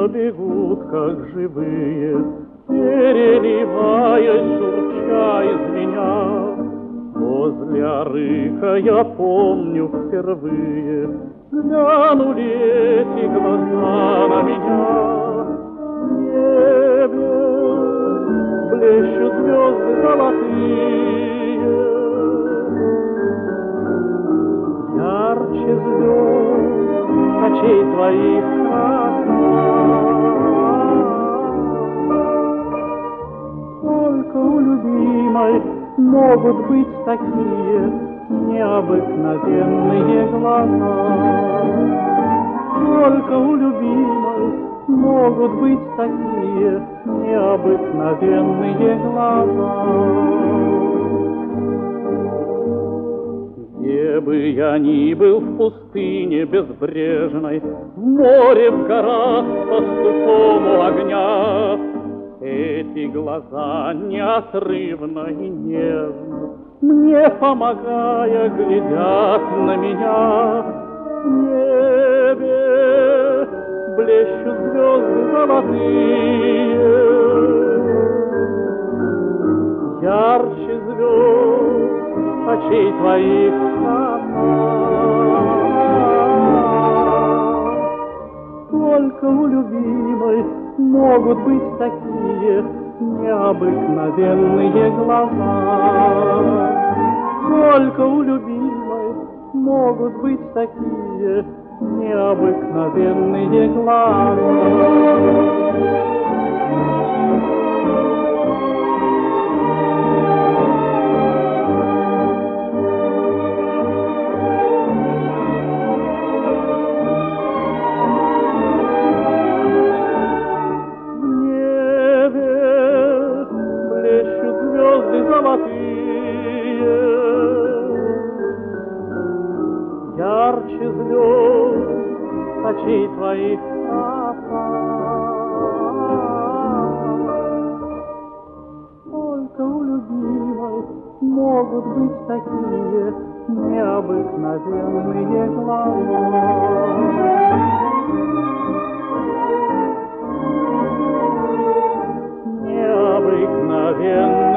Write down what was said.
бегут, как живые, переливаясь, шурча из меня. Возле арыка я помню впервые глянули эти глаза на меня. В небе блещут звезды золотые, ярче звезд очей твоих красота. Только у любимой могут быть такие необыкновенные глаза. Только у любимой могут быть такие необыкновенные глаза. Где бы я ни был, в пустыне безбрежной, в море, в горах, пастухом у огня, эти глаза неотрывно и нежно, мне помогая, глядят на меня. В небе блещут звезды золотые, ярче звезд очей твоих красота. Только у любимой могут быть такие необыкновенные глаза. Только у любимой могут быть такие необыкновенные глаза. Золотые, ярче звезд очей твоих красота. Только у любимой могут быть такие необыкновенные глаза. Необыкновенные